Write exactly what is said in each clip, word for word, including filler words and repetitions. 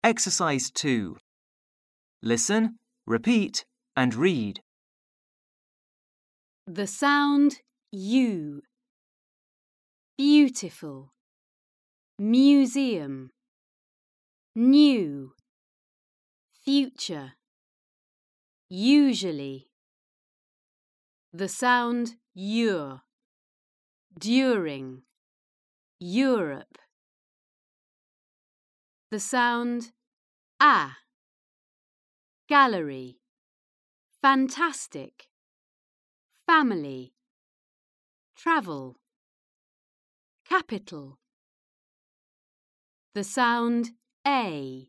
Exercise two. Listen, repeat, and read. The sound U. Beautiful. Museum. New. Future. Usually. The sound U. During. Europe. The sound A. Gallery. Fantastic. Family. Travel. Capital. The sound A.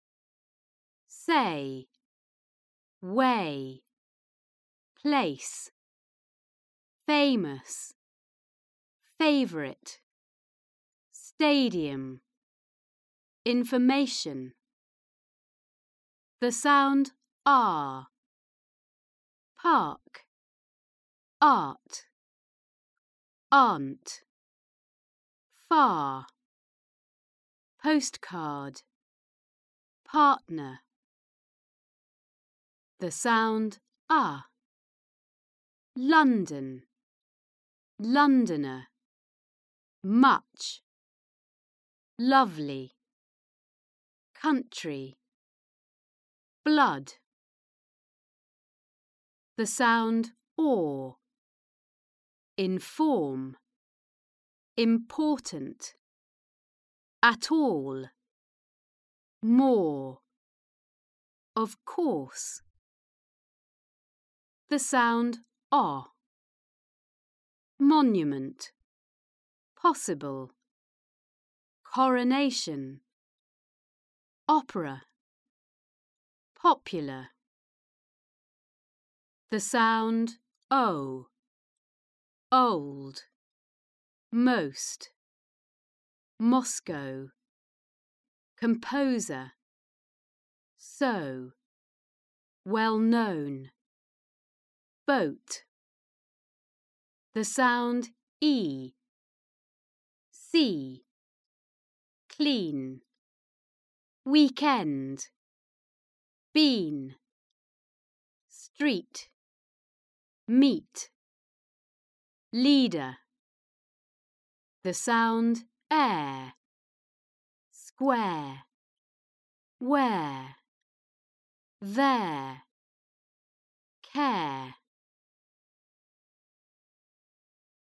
Say. Way. Place. Famous. Favorite. Stadium. Information. The sound R. Park. Art. Aunt. Far. Postcard. Partner. The sound A. London. Londoner. Much. Lovely. Country. Blood. The sound or. Inform. Important. At all. More. Of course. The sound O. Monument. Possible. Coronation. Opera. Popular. The sound O. Old. Most. Moscow. Composer. So. Well known. Boat. The sound E. See. Clean. Weekend. Bean. Street. Meet. Leader. The sound air. Square. Where. There. Care.